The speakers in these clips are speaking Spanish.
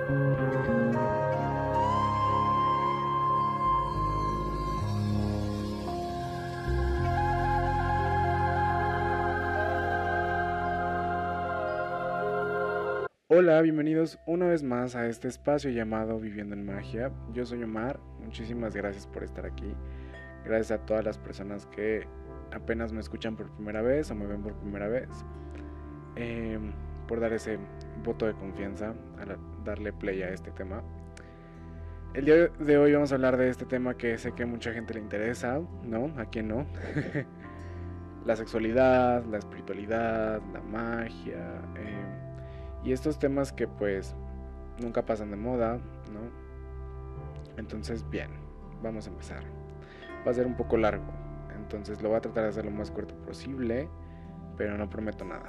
Hola, bienvenidos una vez más a este espacio llamado Viviendo en Magia. Yo soy Omar, muchísimas gracias por estar aquí. Gracias a todas las personas que apenas me escuchan por primera vez o me ven por primera vez. eh, por dar ese voto de confianza al darle play a este tema. El día de hoy vamos a hablar de este tema que sé que a mucha gente le interesa, ¿no? ¿A quién no? La sexualidad, la espiritualidad, la magia, y estos temas que pues nunca pasan de moda, ¿no? Entonces, bien, vamos a empezar. Va a ser un poco largo, entonces lo voy a tratar de hacer lo más corto posible, pero no prometo nada.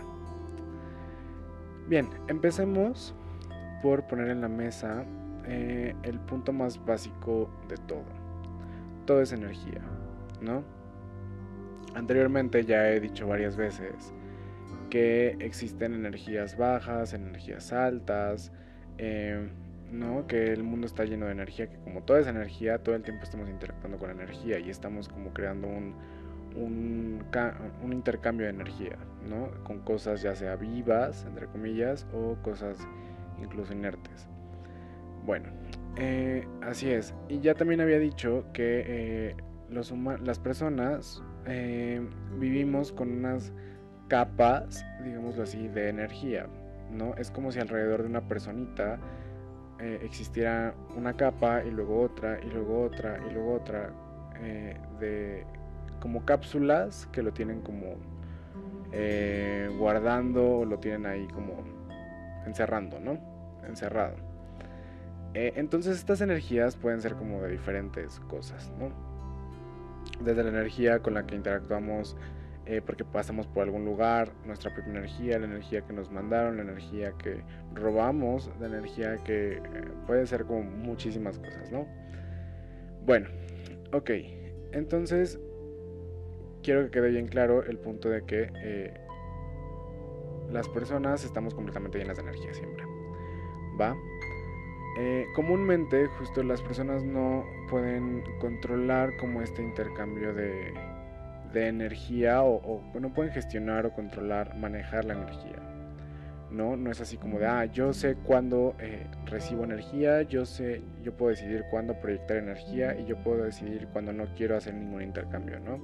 Bien, empecemos por poner en la mesa el punto más básico de todo. Todo es energía, ¿no? Anteriormente ya he dicho varias veces que existen energías bajas, energías altas, ¿no? Que el mundo está lleno de energía, que como toda es energía, todo el tiempo estamos interactuando con energía y estamos como creando un intercambio de energía, ¿no? Con cosas ya sea vivas, entre comillas, o cosas incluso inertes. Bueno, así es. Y ya también había dicho que las personas vivimos con unas capas, digámoslo así, de energía, ¿no? Es como si alrededor de una personita existiera una capa y luego otra y luego otra y luego otra, de como cápsulas que lo tienen como guardando o lo tienen ahí como encerrando, ¿no? Encerrado. Entonces estas energías pueden ser como de diferentes cosas, ¿no? Desde la energía con la que interactuamos porque pasamos por algún lugar, nuestra propia energía, la energía que nos mandaron, la energía que robamos, la energía que puede ser como muchísimas cosas, ¿no? Bueno, ok, entonces quiero que quede bien claro el punto de que las personas estamos completamente llenas de energía siempre, ¿va? Comúnmente justo las personas no pueden controlar como este intercambio de energía o no pueden gestionar o controlar, manejar la energía. No es así como de, yo sé cuándo recibo energía, yo puedo decidir cuándo proyectar energía y yo puedo decidir cuándo no quiero hacer ningún intercambio, ¿no?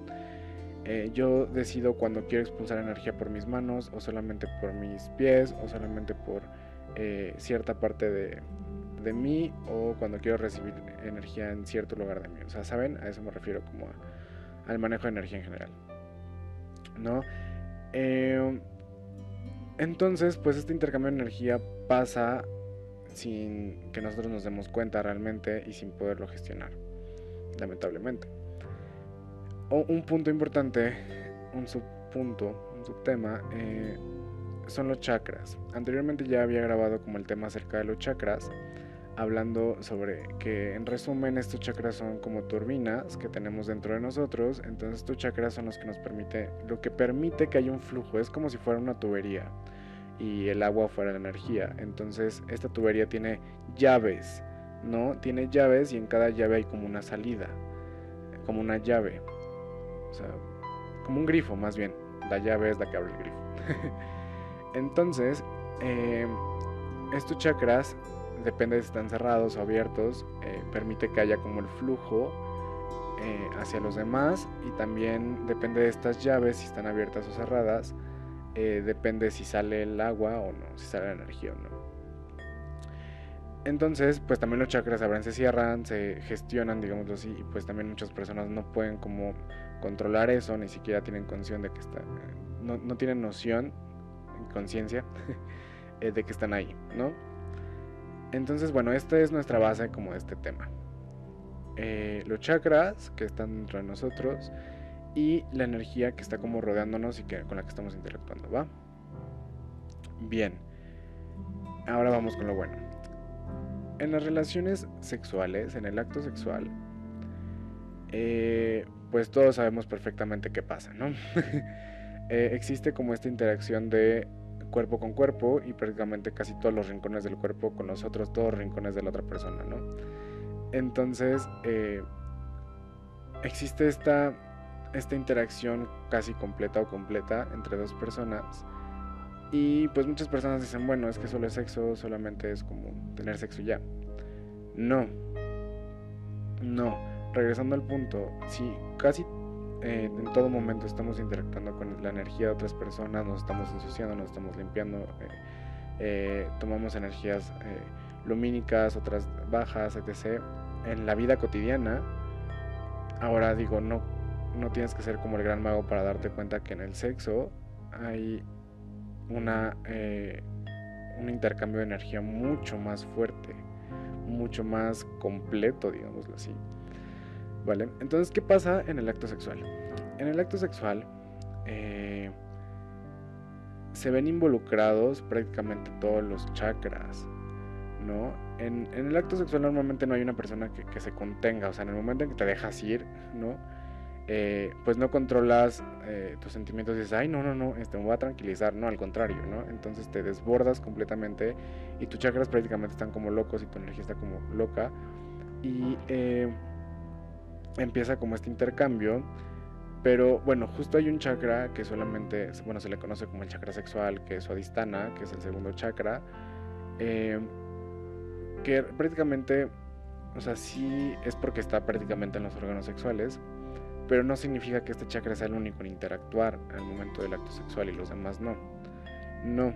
Yo decido cuando quiero expulsar energía por mis manos o solamente por mis pies o solamente por cierta parte de mí o cuando quiero recibir energía en cierto lugar de mí. O sea, ¿saben? A eso me refiero como al manejo de energía en general, ¿no? Eh, entonces, pues este intercambio de energía pasa sin que nosotros nos demos cuenta realmente y sin poderlo gestionar, lamentablemente. Un punto importante, un subpunto, un subtema, son los chakras. Anteriormente ya había grabado como el tema acerca de los chakras, hablando sobre que en resumen estos chakras son como turbinas que tenemos dentro de nosotros. Entonces estos chakras son los que lo que permite que haya un flujo. Es como si fuera una tubería y el agua fuera la energía. Entonces esta tubería tiene llaves, ¿no? Tiene llaves y en cada llave hay como una salida, como una llave, o sea, como un grifo más bien. La llave es la que abre el grifo. Entonces, estos chakras, depende de si están cerrados o abiertos, permite que haya como el flujo hacia los demás, y también depende de estas llaves, si están abiertas o cerradas, depende si sale el agua o no, si sale la energía o no. Entonces, pues también los chakras abren, se cierran, se gestionan, digámoslo así, y pues también muchas personas no pueden como controlar eso, ni siquiera tienen conciencia de que no tienen noción, conciencia, de que están ahí, ¿no? Entonces, bueno, esta es nuestra base como de este tema. Los chakras que están dentro de nosotros y la energía que está como rodeándonos y con la que estamos interactuando, ¿va? Bien, ahora vamos con lo bueno. En las relaciones sexuales, en el acto sexual, pues todos sabemos perfectamente qué pasa, ¿no? Existe como esta interacción de cuerpo con cuerpo y prácticamente casi todos los rincones del cuerpo con los otros todos los rincones de la otra persona, ¿no? Entonces existe esta interacción casi completa o completa entre dos personas. Y pues muchas personas dicen, bueno, es que solo es sexo, solamente es como tener sexo y ya. No, no. Regresando al punto, si casi en todo momento estamos interactuando con la energía de otras personas, nos estamos ensuciando, nos estamos limpiando, tomamos energías lumínicas, otras bajas, etc. En la vida cotidiana, ahora digo, no tienes que ser como el gran mago para darte cuenta que en el sexo hay un intercambio de energía mucho más fuerte, mucho más completo, digámoslo así. ¿Vale? Entonces, ¿qué pasa en el acto sexual? En el acto sexual se ven involucrados prácticamente todos los chakras, ¿no? En el acto sexual normalmente no hay una persona que se contenga, o sea, en el momento en que te dejas ir, ¿no? Pues no controlas tus sentimientos y dices, ay, no, me voy a tranquilizar, no, al contrario, ¿no? Entonces te desbordas completamente y tus chakras prácticamente están como locos y tu energía está como loca y empieza como este intercambio, pero bueno, justo hay un chakra que solamente, bueno, se le conoce como el chakra sexual, que es Swadhisthana, que es el segundo chakra, que prácticamente, o sea, sí es porque está prácticamente en los órganos sexuales, pero no significa que este chakra sea el único en interactuar al momento del acto sexual y los demás no. No.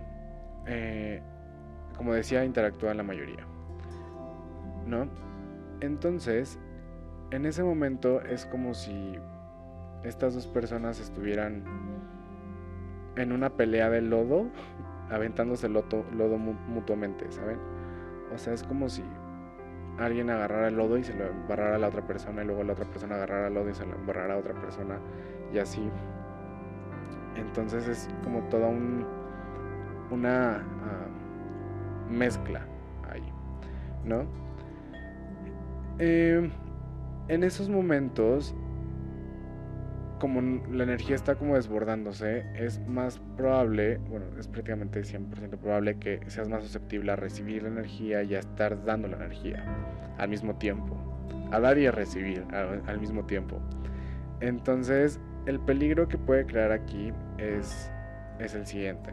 Como decía, interactúa la mayoría, ¿no? Entonces, en ese momento es como si estas dos personas estuvieran en una pelea de lodo, aventándose lodo mutuamente, ¿saben? O sea, es como si alguien agarrara el lodo y se lo embarrara a la otra persona y luego la otra persona agarrara el lodo y se lo embarrara a otra persona y así. Entonces es como toda una mezcla ahí, ¿no? En esos momentos, como la energía está como desbordándose, es más probable, bueno, es prácticamente 100% probable que seas más susceptible a recibir la energía y a estar dando la energía al mismo tiempo, a dar y a recibir al mismo tiempo. Entonces, el peligro que puede crear aquí es el siguiente.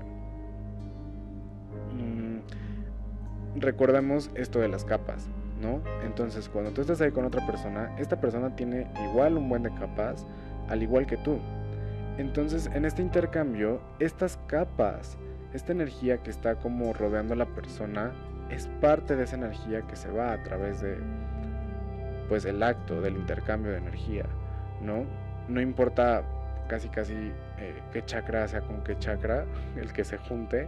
Recordemos esto de las capas, ¿no? Entonces, cuando tú estás ahí con otra persona, esta persona tiene igual un buen de capas, al igual que tú. Entonces, en este intercambio, estas capas, esta energía que está como rodeando a la persona, es parte de esa energía que se va a través de, pues, el acto del intercambio de energía, ¿no? No importa casi qué chakra sea con qué chakra, el que se junte,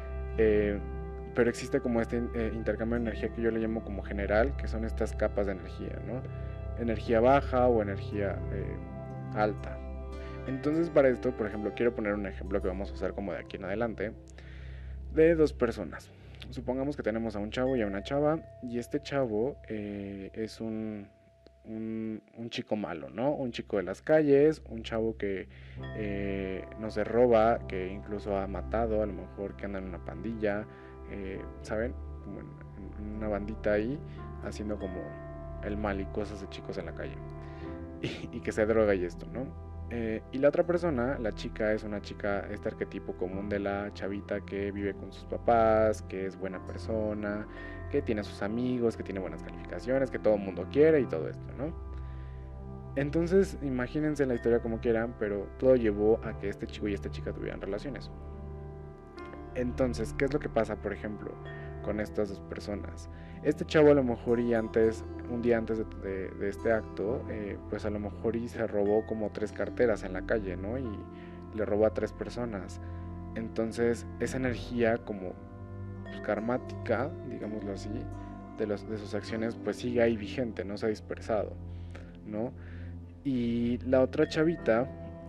pero existe como este intercambio de energía que yo le llamo como general, que son estas capas de energía, ¿no? Energía baja o energía alta. Entonces, para esto, por ejemplo, quiero poner un ejemplo que vamos a usar como de aquí en adelante, de dos personas. Supongamos que tenemos a un chavo y a una chava, y este chavo es un chico malo, ¿no? Un chico de las calles, un chavo que no se roba, que incluso ha matado, a lo mejor que anda en una pandilla, ¿saben? Como en una bandita ahí, haciendo como el mal y cosas de chicos en la calle. Y que se droga y esto, ¿no? Y la otra persona, la chica, es una chica, este arquetipo común de la chavita que vive con sus papás, que es buena persona, que tiene sus amigos, que tiene buenas calificaciones, que todo el mundo quiere y todo esto, ¿no? Entonces, imagínense la historia como quieran, pero todo llevó a que este chico y esta chica tuvieran relaciones. Entonces, ¿qué es lo que pasa, por ejemplo, con estas dos personas? Este chavo a lo mejor un día antes de este acto, pues a lo mejor se robó como 3 carteras en la calle, ¿no? Y le robó a 3 personas. Entonces, esa energía como pues, karmática, digámoslo así, de sus acciones, pues sigue ahí vigente, no se ha dispersado, ¿no? Y la otra chavita,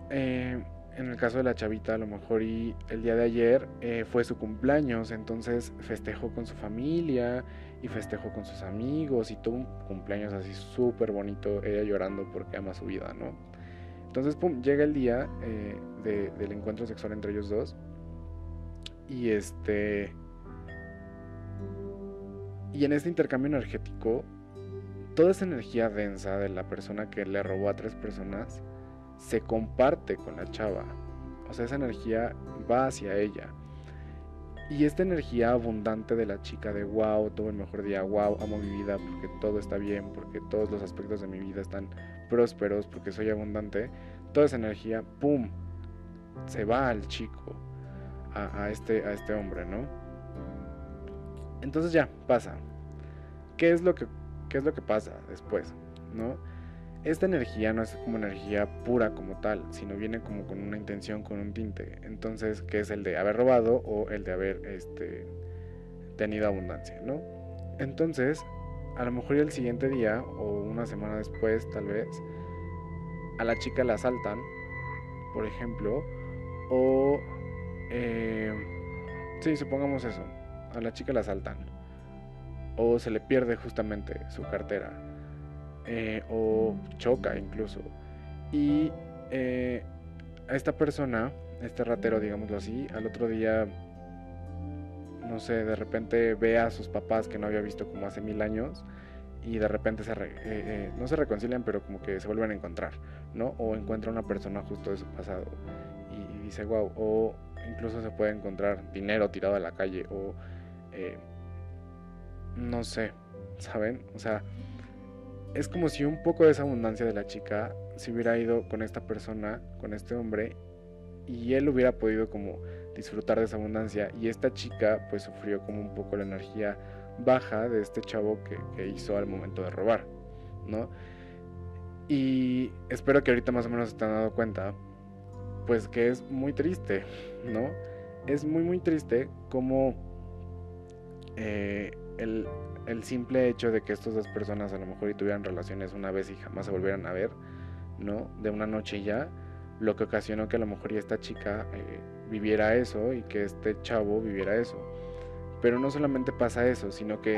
en el caso de la chavita, a lo mejor y el día de ayer fue su cumpleaños, entonces festejó con su familia y festejó con sus amigos y tuvo un cumpleaños así súper bonito, ella llorando porque ama su vida, ¿no? Entonces, pum, llega el día del encuentro sexual entre ellos dos Y y en este intercambio energético, toda esa energía densa de la persona que le robó a 3 personas se comparte con la chava. O sea, esa energía va hacia ella. Y esta energía abundante de la chica de wow, tuve el mejor día, wow, amo mi vida porque todo está bien, porque todos los aspectos de mi vida están prósperos, porque soy abundante, toda esa energía, ¡pum!, se va al chico, a este hombre, ¿no? Entonces ya, pasa. ¿Qué es lo que, qué es lo que pasa después, ¿no? Esta energía no es como energía pura como tal, sino viene como con una intención, con un tinte. Entonces, que es el de haber robado o el de haber tenido abundancia, ¿no? Entonces, a lo mejor el siguiente día o una semana después, tal vez, a la chica la asaltan, por ejemplo, o eh, sí, supongamos eso, a la chica la asaltan, o se le pierde justamente su cartera, o choca incluso. Y a esta persona, este ratero, digámoslo así, al otro día, no sé, de repente ve a sus papás que no había visto como hace 1000 años y de repente no se reconcilian, pero como que se vuelven a encontrar, ¿no? O encuentra una persona justo de su pasado y dice, wow, o incluso se puede encontrar dinero tirado a la calle o eh, no sé, ¿saben? O sea, es como si un poco de esa abundancia de la chica se hubiera ido con esta persona, con este hombre, y él hubiera podido como disfrutar de esa abundancia y esta chica pues sufrió como un poco la energía baja de este chavo que hizo al momento de robar, ¿no? Y espero que ahorita más o menos se te han dado cuenta pues que es muy triste, ¿no? Es muy muy triste como eh, el, el simple hecho de que estas 2 personas a lo mejor y tuvieran relaciones una vez y jamás se volvieran a ver, ¿no? De una noche y ya, lo que ocasionó que a lo mejor y esta chica viviera eso y que este chavo viviera eso. Pero no solamente pasa eso, sino que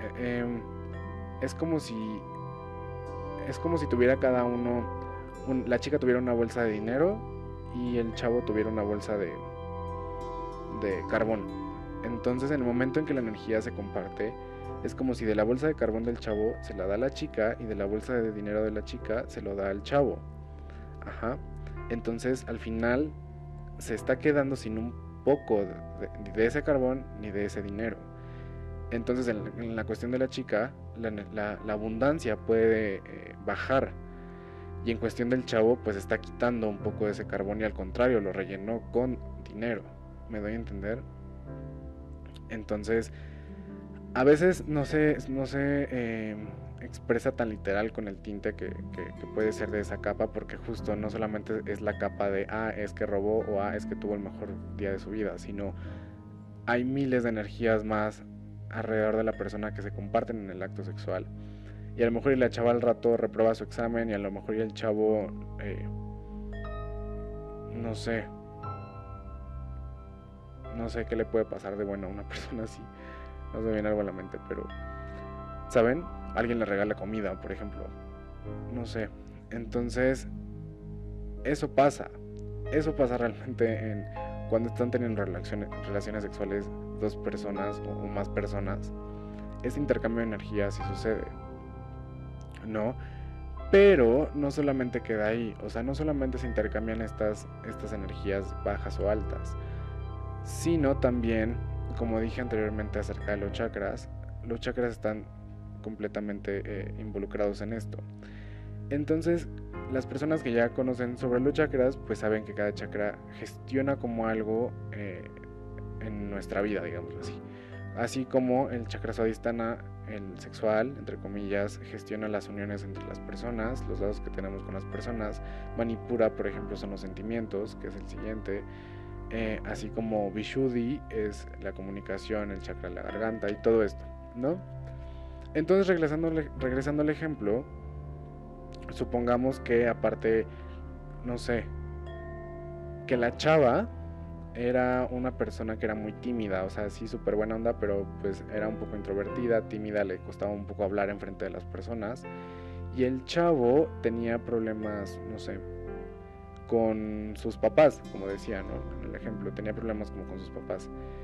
es como si tuviera cada uno, la chica tuviera una bolsa de dinero y el chavo tuviera una bolsa de carbón. Entonces, en el momento en que la energía se comparte, es como si de la bolsa de carbón del chavo se la da a la chica y de la bolsa de dinero de la chica se lo da al chavo. Ajá. Entonces, al final se está quedando sin un poco de ese carbón ni de ese dinero. Entonces, en la cuestión de la chica, la abundancia puede bajar. Y en cuestión del chavo, pues está quitando un poco de ese carbón y al contrario, lo rellenó con dinero. ¿Me doy a entender? Entonces, a veces no se expresa tan literal con el tinte que puede ser de esa capa, porque justo no solamente es la capa de, es que robó o es que tuvo el mejor día de su vida, sino hay miles de energías más alrededor de la persona que se comparten en el acto sexual. Y a lo mejor y la chava al rato reprueba su examen y a lo mejor y el chavo, no sé, no sé qué le puede pasar de bueno a una persona así. No se me viene algo a la mente, pero, ¿saben? Alguien le regala comida, por ejemplo. No sé. Entonces, eso pasa. Eso pasa realmente cuando están teniendo relaciones sexuales 2 personas o más personas. Ese intercambio de energía sí sucede, ¿no? Pero no solamente queda ahí. O sea, no solamente se intercambian estas energías bajas o altas, sino también, como dije anteriormente acerca de los chakras están completamente involucrados en esto. Entonces, las personas que ya conocen sobre los chakras, pues saben que cada chakra gestiona como algo en nuestra vida, digámoslo así. Así como el chakra swadhisthana, el sexual, entre comillas, gestiona las uniones entre las personas, los lados que tenemos con las personas. Manipura, por ejemplo, son los sentimientos, que es el siguiente. Así como Vishuddhi es la comunicación, el chakra de la garganta y todo esto, ¿no? Entonces, regresando al ejemplo, supongamos que aparte, no sé, que la chava era una persona que era muy tímida, o sea, sí súper buena onda, pero pues era un poco introvertida, tímida, le costaba un poco hablar enfrente de las personas. Y el chavo tenía problemas, no sé, con sus papás, como decía, ¿no? En el ejemplo, tenía problemas como con sus papás.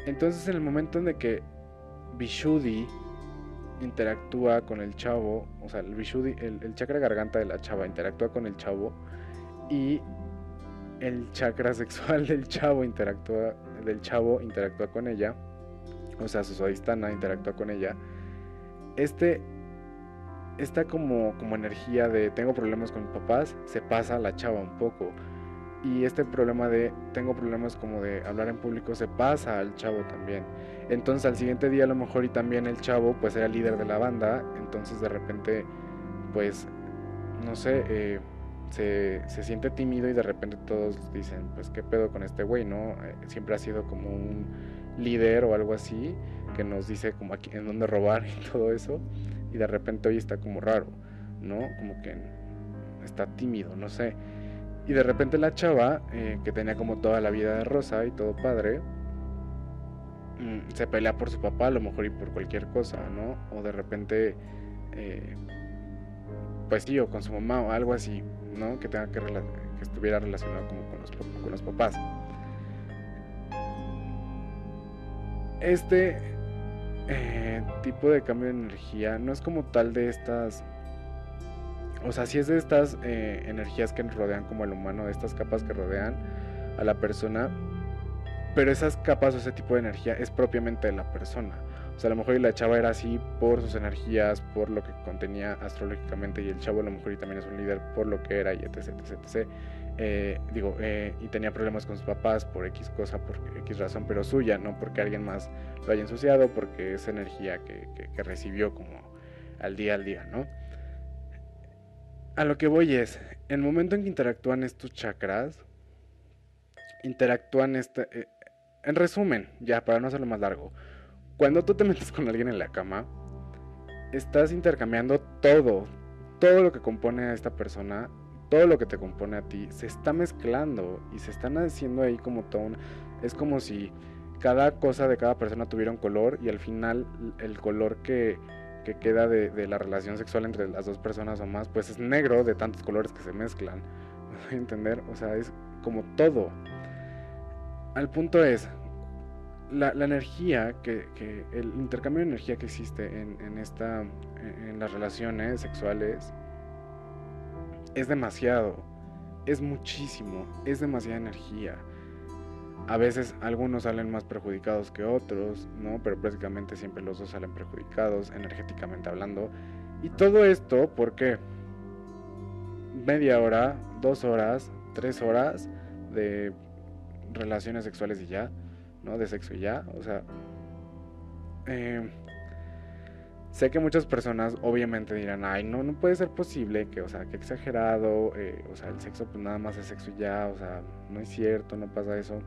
Entonces en el momento en el que Vishuddhi interactúa con el chavo, o sea, el Vishuddhi, el chakra garganta de la chava interactúa con el chavo y el chakra sexual del chavo interactúa con ella, o sea, su suadhisthana interactúa con ella. Este esta como energía de tengo problemas con mis papás se pasa a la chava un poco. Y este problema de tengo problemas como de hablar en público se pasa al chavo también. Entonces al siguiente día a lo mejor y también el chavo pues era líder de la banda. Entonces de repente pues no sé, se siente tímido y de repente todos dicen pues qué pedo con este güey, ¿no? Siempre ha sido como un líder o algo así que nos dice como aquí en dónde robar y todo eso. Y de repente hoy está como raro, ¿no? Como que está tímido, no sé. Y de repente la chava, que tenía como toda la vida de rosa y todo padre, se pelea por su papá, a lo mejor y por cualquier cosa, ¿no? O de repente, eh, pues sí, o con su mamá o algo así, ¿no? Que tenga que estuviera relacionado como con los papás. Este tipo de cambio de energía no es como tal de estas. O sea, sí es de estas energías que rodean como al humano, de estas capas que rodean a la persona, pero esas capas o ese tipo de energía es propiamente de la persona. O sea, a lo mejor y la chava era así por sus energías, por lo que contenía astrológicamente, y el chavo a lo mejor y también es un líder por lo que era, y etc, etc, etc. Y tenía problemas con sus papás por X cosa, por X razón, pero suya, no porque alguien más lo haya ensuciado, porque es energía que recibió como al día, ¿no? A lo que voy es, en el momento en que interactúan estos chakras, interactúan en resumen, ya para no hacerlo más largo, cuando tú te metes con alguien en la cama, estás intercambiando todo lo que compone a esta persona, todo lo que te compone a ti, se está mezclando y se están haciendo ahí como todo es como si cada cosa de cada persona tuviera un color y al final el color que queda de la relación sexual entre las dos personas o más, pues es negro de tantos colores que se mezclan. ¿Me voy a entender? O sea, es como todo. Al punto es, la energía, el intercambio de energía que existe en las relaciones sexuales es demasiado, es muchísimo, es demasiada energía. A veces algunos salen más perjudicados que otros, ¿no? Pero prácticamente siempre los dos salen perjudicados, energéticamente hablando. Y todo esto porque media hora, 2 horas, 3 horas de relaciones sexuales y ya, ¿no? De sexo y ya, o sea, sé que muchas personas obviamente dirán, ay, no puede ser posible, que, o sea, que exagerado, o sea, el sexo pues nada más es sexo y ya, o sea, no es cierto, no pasa eso.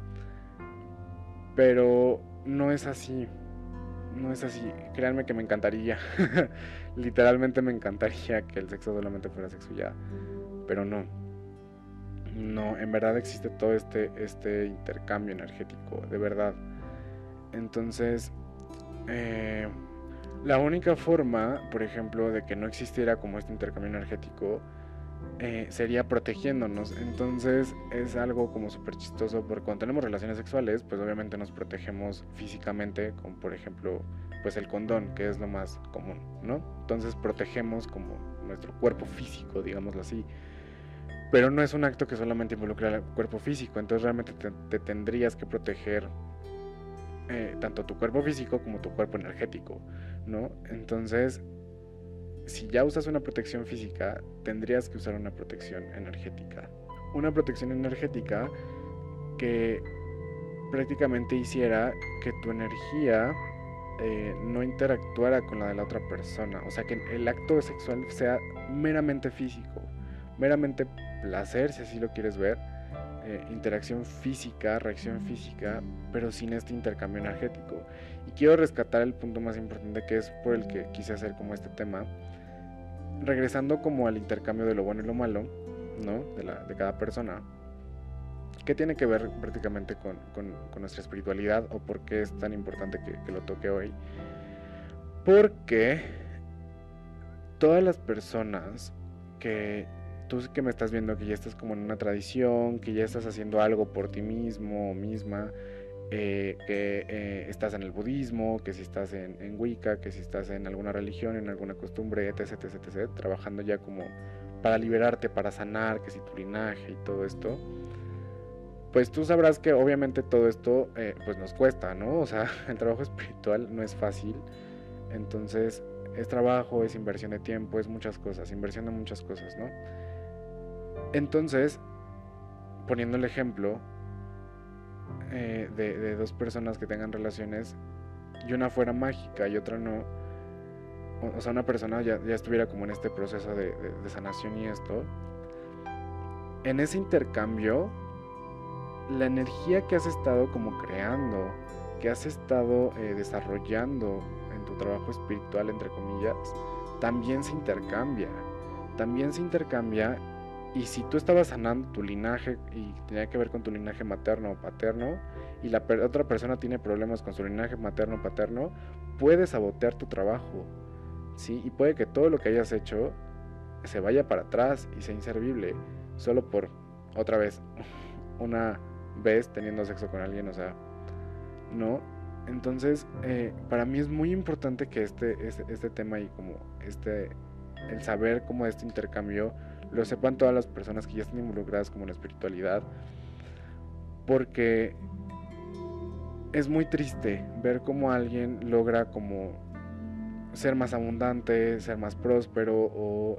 Pero no es así, no es así, créanme que me encantaría, literalmente me encantaría que el sexo solamente fuera sexo y ya, pero no. No, en verdad existe todo este intercambio energético, de verdad. Entonces, eh, la única forma, por ejemplo, de que no existiera como este intercambio energético sería protegiéndonos. Entonces es algo como súper chistoso porque cuando tenemos relaciones sexuales, pues obviamente nos protegemos físicamente, como por ejemplo, pues el condón, que es lo más común, ¿no? Entonces protegemos como nuestro cuerpo físico, digámoslo así. Pero no es un acto que solamente involucra al cuerpo físico, entonces realmente te tendrías que proteger tanto tu cuerpo físico como tu cuerpo energético, ¿no? Entonces, si ya usas una protección física, tendrías que usar una protección energética. Una protección energética que prácticamente hiciera que tu energía no interactuara con la de la otra persona. O sea, que el acto sexual sea meramente físico, meramente placer, si así lo quieres ver, interacción física, reacción física, pero sin este intercambio energético. Y quiero rescatar el punto más importante que es por el que quise hacer como este tema, regresando como al intercambio de lo bueno y lo malo, ¿no? De cada persona, que tiene que ver prácticamente con nuestra espiritualidad o por qué es tan importante que lo toque hoy. Porque todas las personas que tú que me estás viendo, que ya estás como en una tradición, que ya estás haciendo algo por ti mismo o misma, que estás en el budismo, que si estás en Wicca, que si estás en alguna religión, en alguna costumbre, etc, etc, etc, trabajando ya como para liberarte, para sanar, que si tu linaje y todo esto, pues tú sabrás que obviamente todo esto pues nos cuesta, ¿no? O sea, el trabajo espiritual no es fácil, entonces es trabajo, es inversión de tiempo, es muchas cosas, inversión de muchas cosas, ¿no? Entonces, poniendo el ejemplo de dos personas que tengan relaciones y una fuera mágica y otra no, o sea, una persona ya estuviera como en este proceso de sanación y esto, en ese intercambio, la energía que has estado como creando, que has estado desarrollando en tu trabajo espiritual, entre comillas, también se intercambia. También se intercambia. Y si tú estabas sanando tu linaje y tenía que ver con tu linaje materno o paterno, y la otra persona tiene problemas con su linaje materno o paterno, puede sabotear tu trabajo, ¿sí? Y puede que todo lo que hayas hecho se vaya para atrás y sea inservible, solo por, otra vez, una vez teniendo sexo con alguien, o sea, no. Entonces, para mí es muy importante que este tema y como el saber cómo este intercambio lo sepan todas las personas que ya están involucradas como en la espiritualidad, porque es muy triste ver cómo alguien logra como ser más abundante, ser más próspero o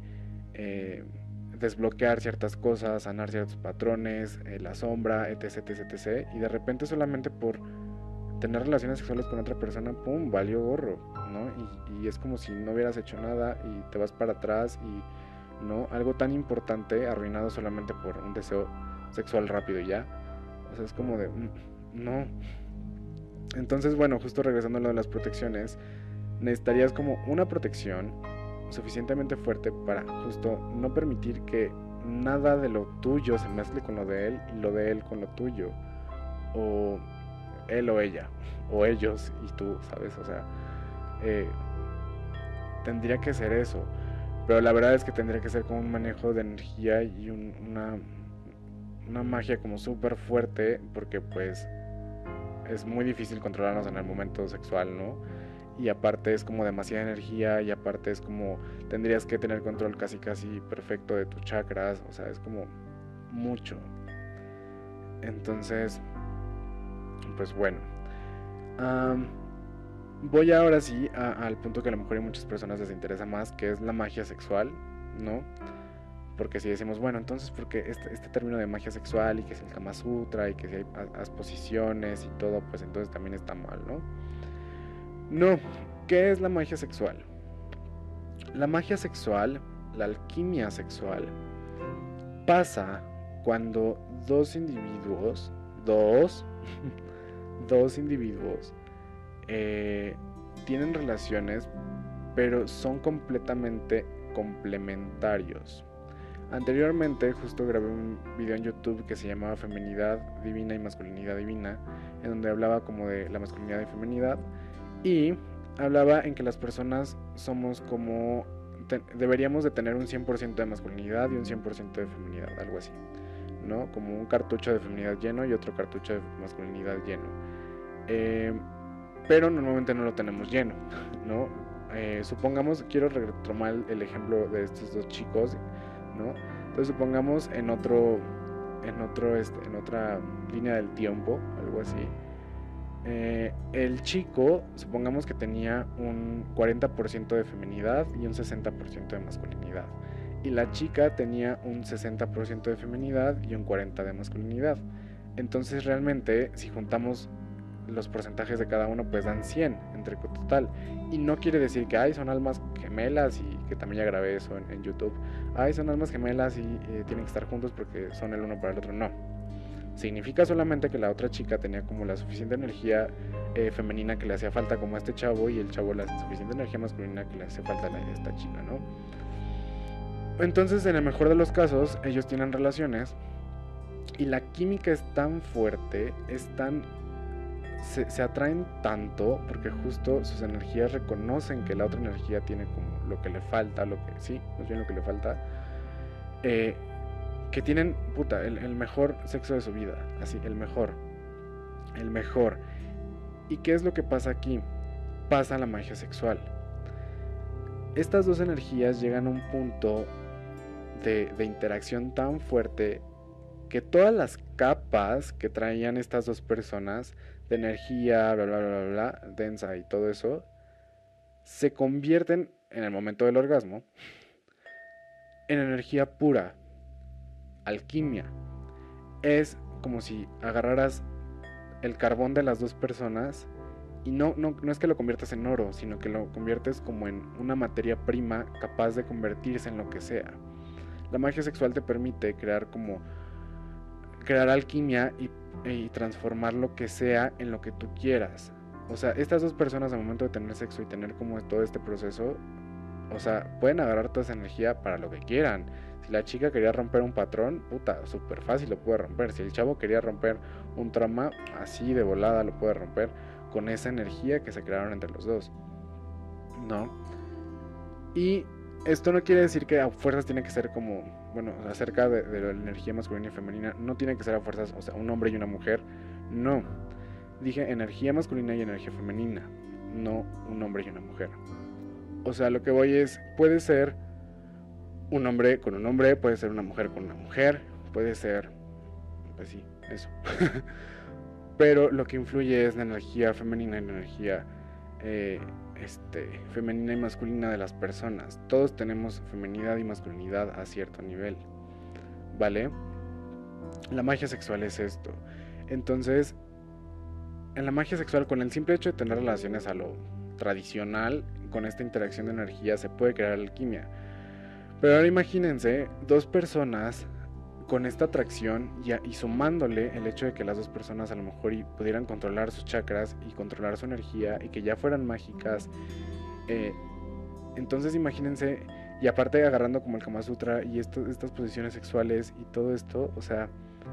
desbloquear ciertas cosas, sanar ciertos patrones, la sombra, etc, etc, etc, y de repente solamente por tener relaciones sexuales con otra persona, pum, valió gorro, ¿no? Y es como si no hubieras hecho nada y te vas para atrás y, ¿no? Algo tan importante arruinado solamente por un deseo sexual rápido ya. O sea, es como de, no. Entonces, bueno, justo regresando a lo de las protecciones, necesitarías como una protección suficientemente fuerte para justo no permitir que nada de lo tuyo se mezcle con lo de él y lo de él con lo tuyo. O él o ella, o ellos y tú, ¿sabes? O sea, tendría que ser eso. Pero la verdad es que tendría que ser como un manejo de energía y una magia como súper fuerte, porque pues es muy difícil controlarnos en el momento sexual, ¿no? Y aparte es como demasiada energía y aparte es como tendrías que tener control casi casi perfecto de tus chakras, o sea, es como mucho. Entonces, pues bueno, voy ahora sí al punto que a lo mejor a muchas personas les interesa más, que es la magia sexual, ¿no? Porque si decimos, bueno, entonces, porque este término de magia sexual y que es el Kama Sutra y que si hay posiciones y todo, pues entonces también está mal, ¿no? No, ¿qué es la magia sexual? La magia sexual, la alquimia sexual, pasa cuando dos individuos, dos individuos tienen relaciones, pero son completamente complementarios. Anteriormente justo grabé un video en YouTube que se llamaba Feminidad Divina y Masculinidad Divina, en donde hablaba como de la masculinidad y feminidad, y hablaba en que las personas somos como deberíamos de tener un 100% de masculinidad y un 100% de feminidad, algo así, ¿no? Como un cartucho de feminidad lleno y otro cartucho de masculinidad lleno. Pero normalmente no lo tenemos lleno, ¿no? Supongamos, quiero retomar el ejemplo de estos dos chicos, ¿no? Entonces supongamos en otra línea del tiempo, algo así. El chico, supongamos que tenía un 40% de feminidad y un 60% de masculinidad. Y la chica tenía un 60% de feminidad y un 40% de masculinidad. Entonces realmente, si juntamos los porcentajes de cada uno, pues dan 100 entre total. Y no quiere decir que son almas gemelas, y que también ya grabé eso en YouTube. Son almas gemelas y tienen que estar juntos porque son el uno para el otro. No. Significa solamente que la otra chica tenía como la suficiente energía femenina que le hacía falta como a este chavo, y el chavo la suficiente energía masculina que le hace falta a esta chica, ¿no? Entonces, en el mejor de los casos, ellos tienen relaciones y la química es tan fuerte, se atraen tanto porque justo sus energías reconocen que la otra energía tiene como lo que le falta, más bien lo que le falta, que tienen, el mejor sexo de su vida, así, el mejor. el mejor. ¿Y qué es lo que pasa aquí? Pasa la magia sexual. Estas dos energías llegan a un punto de interacción tan fuerte que todas las capas que traían estas dos personas de energía, bla, bla, bla, bla, bla, densa y todo eso, se convierten en el momento del orgasmo en energía pura, alquimia. Es como si agarraras el carbón de las dos personas y no es que lo conviertas en oro, sino que lo conviertes como en una materia prima capaz de convertirse en lo que sea. La magia sexual te permite crear alquimia y transformar lo que sea en lo que tú quieras. O sea, estas dos personas al momento de tener sexo y tener como todo este proceso, o sea, pueden agarrar toda esa energía para lo que quieran. Si la chica quería romper un patrón, puta, súper fácil lo puede romper. Si el chavo quería romper un trauma, así de volada lo puede romper con esa energía que se crearon entre los dos, ¿no? Y esto no quiere decir que a fuerzas tiene que ser como, bueno, acerca de la energía masculina y femenina, no tiene que ser a fuerzas, o sea, un hombre y una mujer, no. Dije energía masculina y energía femenina, no un hombre y una mujer. O sea, lo que voy es, puede ser un hombre con un hombre, puede ser una mujer con una mujer, puede ser, pues sí, eso. Pero lo que influye es la energía femenina y la energía femenina y masculina de las personas. Todos tenemos feminidad y masculinidad a cierto nivel, ¿vale? La magia sexual es esto. Entonces, en la magia sexual, con el simple hecho de tener relaciones a lo tradicional, con esta interacción de energía se puede crear alquimia. Pero ahora imagínense dos personas con esta atracción y sumándole el hecho de que las dos personas a lo mejor pudieran controlar sus chakras y controlar su energía y que ya fueran mágicas. Entonces imagínense, y aparte agarrando como el Kama Sutra y estas posiciones sexuales y todo esto, o sea,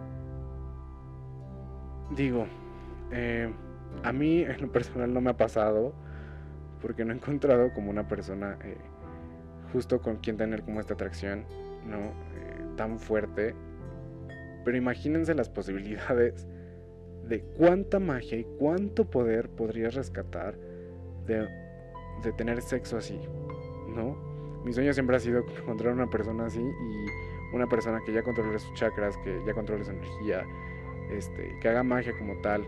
digo, a mí en lo personal no me ha pasado porque no he encontrado como una persona justo con quien tener como esta atracción, ¿no? Tan fuerte. Pero imagínense las posibilidades de cuánta magia y cuánto poder podrías rescatar de tener sexo así, ¿no? Mi sueño siempre ha sido encontrar una persona así y una persona que ya controle sus chakras, que ya controle su energía, que haga magia como tal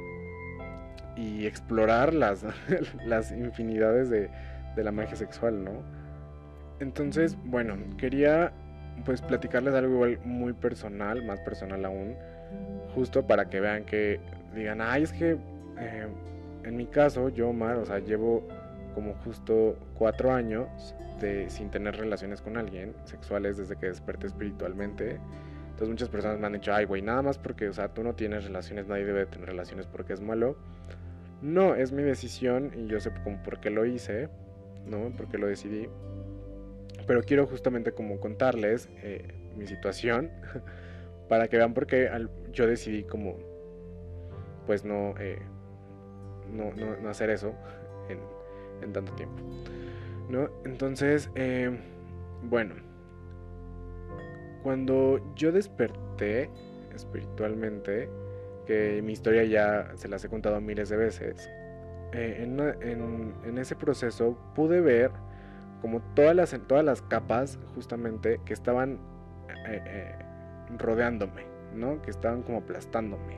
y explorar las infinidades de la magia sexual, ¿no? Entonces, bueno, quería pues platicarles algo igual muy personal, más personal aún, justo para que vean que digan, ay, es que en mi caso, yo, Omar, o sea, llevo como justo 4 años sin tener relaciones con alguien sexuales desde que desperté espiritualmente. Entonces muchas personas me han dicho, ay, güey, nada más porque, o sea, tú no tienes relaciones, nadie debe tener relaciones porque es malo. No, es mi decisión y yo sé como por qué lo hice, ¿no? Por qué lo decidí. Pero quiero justamente como contarles mi situación para que vean por qué yo decidí como pues no hacer eso en tanto tiempo, ¿no? Entonces, bueno, cuando yo desperté espiritualmente, que mi historia ya se las he contado miles de veces, en ese proceso pude ver como todas las capas justamente que estaban rodeándome, ¿no? Que estaban como aplastándome.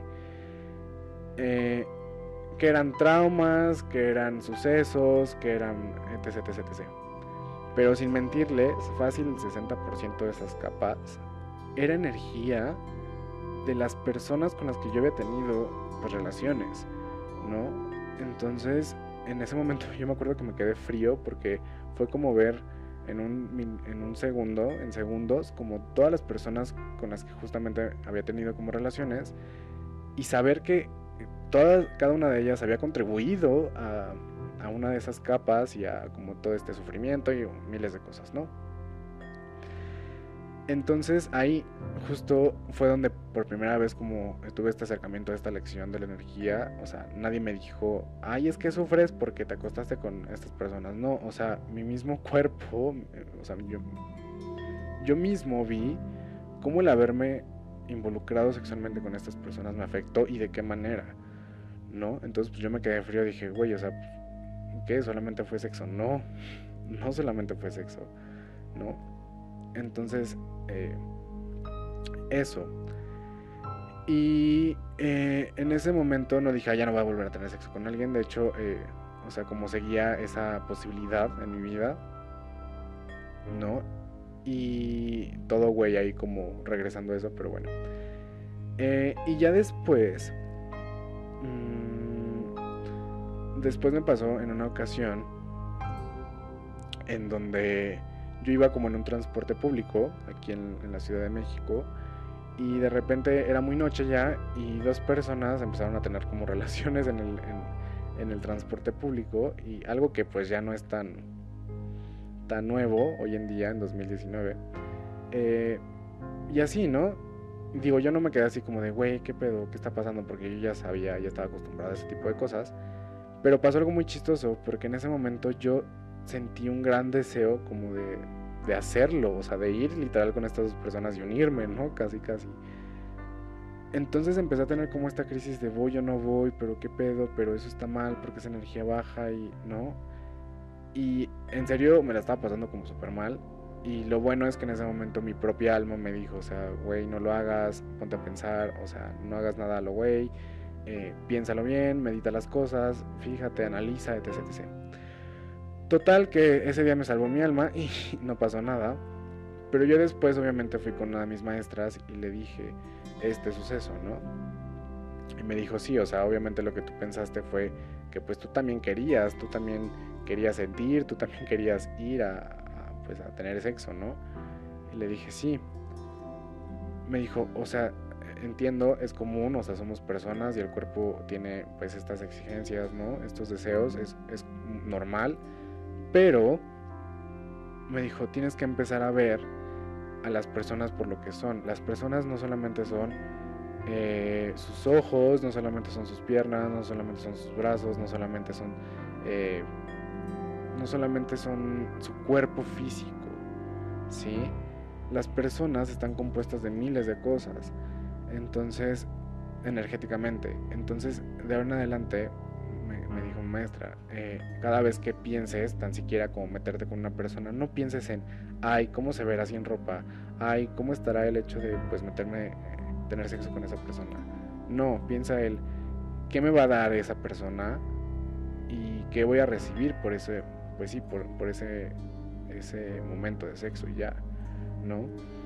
Que eran traumas, que eran sucesos, que eran etc, etc, etc. Pero sin mentirles, fácil el 60% de esas capas era energía de las personas con las que yo había tenido pues, relaciones, ¿no? Entonces, en ese momento yo me acuerdo que me quedé frío porque fue como ver en un segundo, en segundos, como todas las personas con las que justamente había tenido como relaciones y saber que cada una de ellas había contribuido a una de esas capas y a como todo este sufrimiento y miles de cosas, ¿no? Entonces ahí justo fue donde por primera vez como tuve este acercamiento a esta lección de la energía. O sea, nadie me dijo, ay, es que sufres porque te acostaste con estas personas. No, o sea, mi mismo cuerpo, o sea, yo mismo vi cómo el haberme involucrado sexualmente con estas personas me afectó y de qué manera. ¿no? Entonces pues yo me quedé frío, dije, güey, o sea, ¿qué? ¿Solamente fue sexo? No, no solamente fue sexo, ¿no? Entonces, eso. Y en ese momento no dije, ya no voy a volver a tener sexo con alguien. De hecho, o sea, como seguía esa posibilidad en mi vida, ¿no? Y todo, güey, ahí como regresando a eso, pero bueno. Y ya después, después me pasó en una ocasión en donde yo iba como en un transporte público aquí en la Ciudad de México y de repente era muy noche ya y dos personas empezaron a tener como relaciones en el transporte público y algo que pues ya no es tan nuevo hoy en día en 2019. Y así, ¿no? Digo, yo no me quedé así como de, güey, ¿qué pedo? ¿Qué está pasando? Porque yo ya sabía, ya estaba acostumbrado a ese tipo de cosas. Pero pasó algo muy chistoso, porque en ese momento yo sentí un gran deseo como de hacerlo, o sea, de ir literal con estas dos personas y unirme, ¿no? Casi, casi. Entonces empecé a tener como esta crisis de voy o no voy, pero qué pedo, pero eso está mal porque es energía baja y, ¿no? Y en serio me la estaba pasando como súper mal. Y lo bueno es que en ese momento mi propia alma me dijo, o sea, güey, no lo hagas, ponte a pensar, o sea, no hagas nada a lo güey, piénsalo bien, medita las cosas, fíjate, analiza, etc, etc. Total que ese día me salvó mi alma y no pasó nada. Pero yo después obviamente fui con una de mis maestras y le dije este suceso, ¿no? Y me dijo, sí, o sea, obviamente lo que tú pensaste fue que pues tú también querías sentir, tú también querías ir pues a tener sexo, ¿no? Y le dije, sí. Me dijo, o sea, entiendo, es común, o sea, somos personas y el cuerpo tiene pues estas exigencias, ¿no? Estos deseos, es normal, pero me dijo, tienes que empezar a ver a las personas por lo que son. Las personas no solamente son sus ojos, no solamente son sus piernas, no solamente son sus brazos, eh, no solamente son su cuerpo físico, ¿sí? Las personas están compuestas de miles de cosas, entonces, energéticamente. Entonces, de ahora en adelante, me dijo mi maestra, cada vez que pienses, tan siquiera como meterte con una persona, no pienses en, ay, ¿cómo se verá así en ropa? Ay, ¿cómo estará el hecho de, pues, tener sexo con esa persona? No, piensa él, ¿qué me va a dar esa persona? ¿Y qué voy a recibir por ese, pues sí, por ese momento de sexo y ya, ¿no?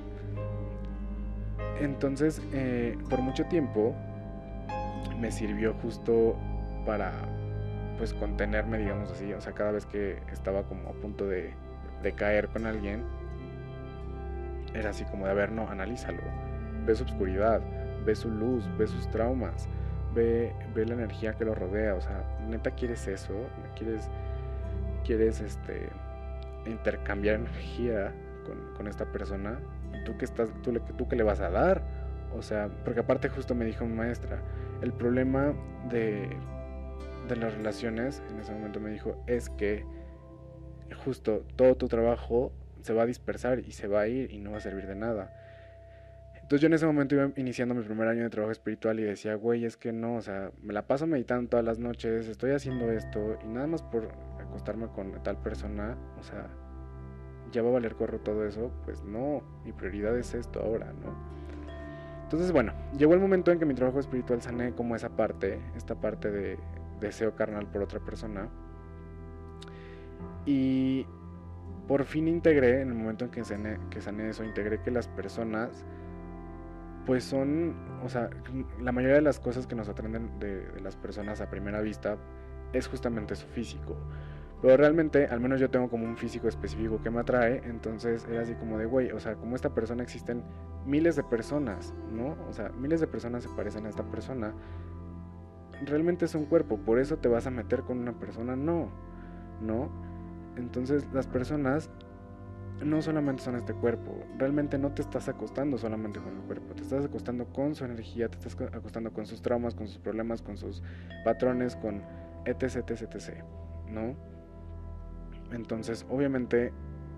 Entonces, por mucho tiempo me sirvió justo para, pues, contenerme, digamos así. O sea, cada vez que estaba como a punto de caer con alguien, era así como de, a ver, no, analízalo. Ve su obscuridad, ve su luz, ve sus traumas, ve la energía que lo rodea. O sea, neta, ¿quieres eso? ¿Quieres intercambiar energía con esta persona? ¿Tú qué le vas a dar? O sea, porque aparte justo me dijo mi maestra, el problema de las relaciones, en ese momento me dijo, es que justo todo tu trabajo se va a dispersar y se va a ir y no va a servir de nada. Entonces yo en ese momento iba iniciando mi primer año de trabajo espiritual y decía, güey, es que no, o sea, me la paso meditando todas las noches, estoy haciendo esto y nada más por acostarme con tal persona, o sea, ya va a valer gorro todo eso, pues no, mi prioridad es esto ahora, ¿no? Entonces, bueno, llegó el momento en que mi trabajo espiritual sané como esta parte de deseo carnal por otra persona. Y por fin integré, en el momento en que sané eso, integré que las personas, pues son, o sea, la mayoría de las cosas que nos atraen de las personas a primera vista es justamente su físico. Pero realmente, al menos yo tengo como un físico específico que me atrae, entonces era así como de, güey, o sea, como esta persona existen miles de personas, ¿no? O sea, miles de personas se parecen a esta persona. Realmente es un cuerpo, por eso te vas a meter con una persona, no, ¿no? Entonces las personas no solamente son este cuerpo, realmente no te estás acostando solamente con el cuerpo, te estás acostando con su energía, te estás acostando con sus traumas, con sus problemas, con sus patrones, con etc, etc, etc, ¿no? Entonces, obviamente,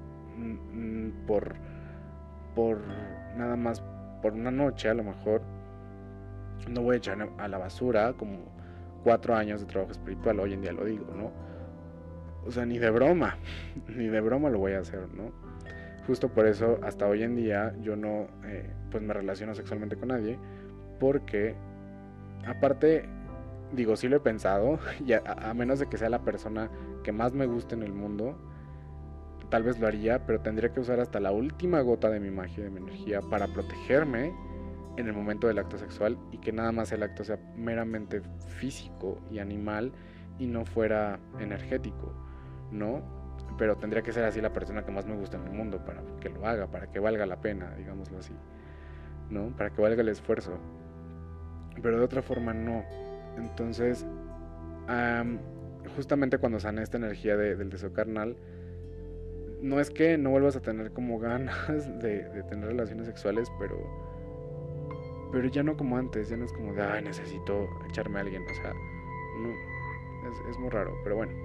por nada más, por una noche a lo mejor, no voy a echar a la basura 4 años de trabajo espiritual, hoy en día lo digo, ¿no? O sea, ni de broma, ni de broma lo voy a hacer, ¿no? Justo por eso, hasta hoy en día, yo no pues me relaciono sexualmente con nadie, porque, aparte, digo, sí lo he pensado, y a menos de que sea la persona que más me guste en el mundo, tal vez lo haría, pero tendría que usar hasta la última gota de mi magia, de mi energía, para protegerme en el momento del acto sexual y que nada más el acto sea meramente físico y animal y no fuera energético, ¿no? Pero tendría que ser así la persona que más me gusta en el mundo para que lo haga, para que valga la pena, digámoslo así, ¿no? Para que valga el esfuerzo. Pero de otra forma no. Entonces, justamente cuando sané esta energía del deseo carnal, no es que no vuelvas a tener como ganas de tener relaciones sexuales, pero ya no como antes, ya no es como de, ay, necesito echarme a alguien, o sea, no, es muy raro, pero bueno.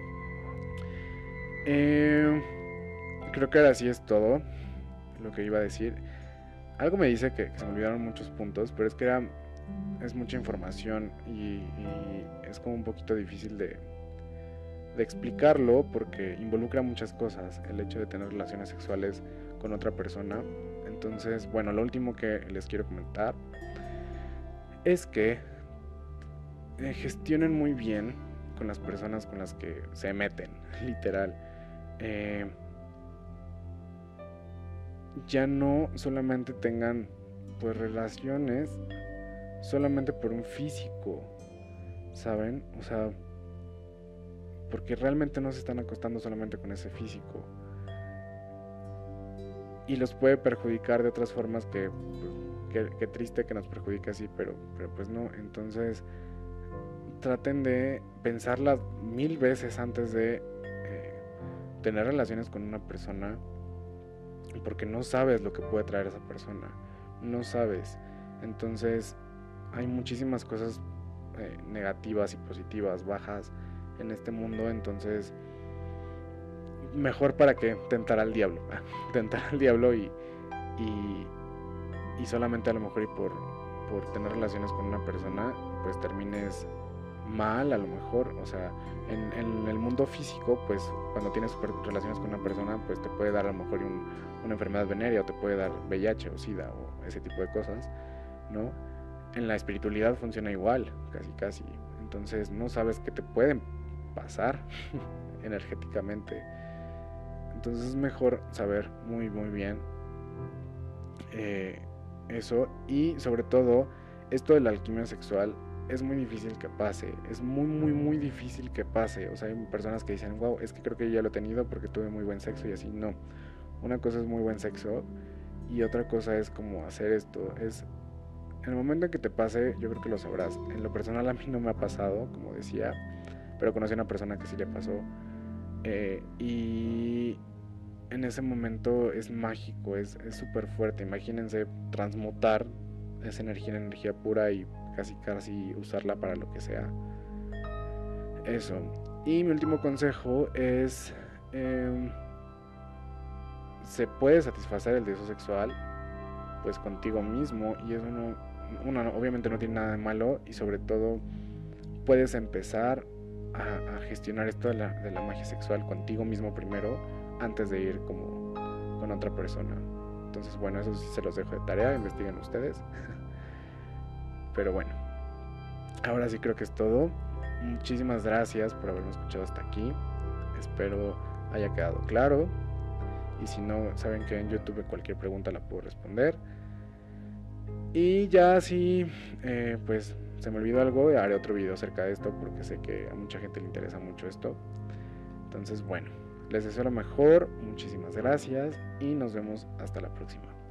Creo que ahora sí es todo lo que iba a decir. Algo me dice que se me olvidaron muchos puntos, pero es que es mucha información y es como un poquito difícil de explicarlo porque involucra muchas cosas el hecho de tener relaciones sexuales con otra persona. Entonces, bueno, lo último que les quiero comentar es que gestionen muy bien con las personas con las que se meten, literal. Ya no solamente tengan pues relaciones solamente por un físico, ¿saben? O sea, porque realmente no se están acostando solamente con ese físico y los puede perjudicar de otras formas que triste que nos perjudique así, pero pues no. Entonces traten de pensarlas 1000 veces antes de tener relaciones con una persona, porque no sabes lo que puede traer esa persona, no sabes. Entonces hay muchísimas cosas negativas y positivas, bajas en este mundo. Entonces mejor para que tentar al diablo tentar al diablo y solamente a lo mejor y por tener relaciones con una persona pues termines mal a lo mejor. O sea, en el mundo físico pues cuando tienes relaciones con una persona pues te puede dar a lo mejor una enfermedad venérea o te puede dar VIH o SIDA o ese tipo de cosas, ¿no? En la espiritualidad funciona igual, casi. Entonces no sabes qué te pueden pasar energéticamente. Entonces es mejor saber muy bien eso. Y sobre todo, esto de la alquimia sexual es muy difícil que pase. Es muy difícil que pase. O sea, hay personas que dicen, wow, es que creo que yo ya lo he tenido porque tuve muy buen sexo y así. No. Una cosa es muy buen sexo y otra cosa es como hacer esto. Es en el momento en que te pase, yo creo que lo sabrás. En lo personal a mí no me ha pasado, como decía, pero conocí a una persona que sí le pasó. Y en ese momento es mágico, es súper fuerte. Imagínense transmutar esa energía en energía pura y casi usarla para lo que sea. Eso. Y mi último consejo es, se puede satisfacer el deseo sexual pues contigo mismo, y eso obviamente no tiene nada de malo, y sobre todo puedes empezar a gestionar esto de la magia sexual contigo mismo primero antes de ir como con otra persona. Entonces bueno, eso sí se los dejo de tarea, investiguen ustedes. Pero bueno, ahora sí creo que es todo. Muchísimas gracias por haberme escuchado hasta aquí. Espero haya quedado claro. Y si no, saben que en YouTube cualquier pregunta la puedo responder. Y ya si pues se me olvidó algo, haré otro video acerca de esto porque sé que a mucha gente le interesa mucho esto. Entonces bueno, les deseo lo mejor, muchísimas gracias y nos vemos hasta la próxima.